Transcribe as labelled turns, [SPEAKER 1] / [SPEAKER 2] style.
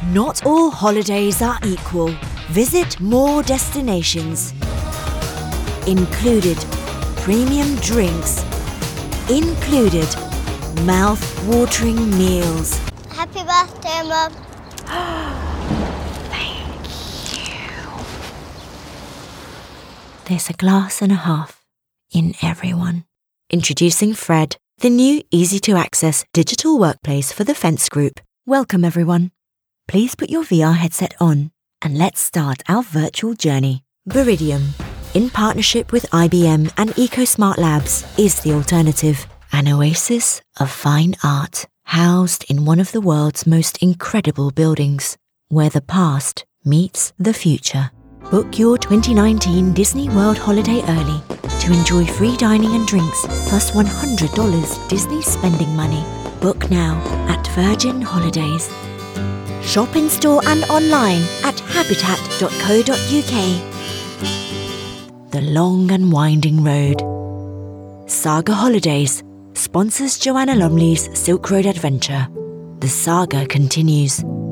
[SPEAKER 1] Not all holidays are equal. Visit more destinations. Included premium drinks. Included mouth-watering meals.
[SPEAKER 2] Happy birthday, Mum.
[SPEAKER 1] Thank you. There's a glass and a half in everyone. Introducing Fred, the new easy-to-access digital workplace for the Fence Group. Welcome, everyone. Please put your VR headset on and let's start our virtual journey. Viridium, in partnership with IBM and EcoSmart Labs, is the alternative. An oasis of fine art, housed in one of the world's most incredible buildings, where the past meets the future. Book your 2019 Disney World holiday early to enjoy free dining and drinks plus $100 Disney spending money. Book now at Virgin Holidays. Shop in store and online at habitat.co.uk. The long and winding road. Saga Holidays sponsors Joanna Lumley's Silk Road adventure. The saga continues.